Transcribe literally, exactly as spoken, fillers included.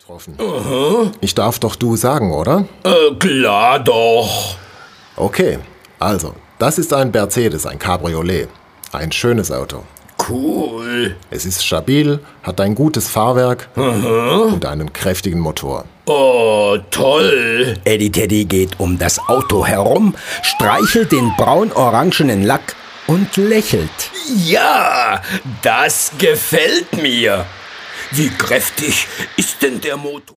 getroffen. Aha. Ich darf doch du sagen, oder? Äh, klar doch. Okay, also, das ist ein Mercedes, ein Cabriolet. Ein schönes Auto. Cool. Es ist stabil, hat ein gutes Fahrwerk Aha. und einen kräftigen Motor. Oh, toll. Eddie Teddy geht um das Auto herum, streichelt den braun-orangenen Lack und lächelt. Ja, das gefällt mir. Wie kräftig ist denn der Motor?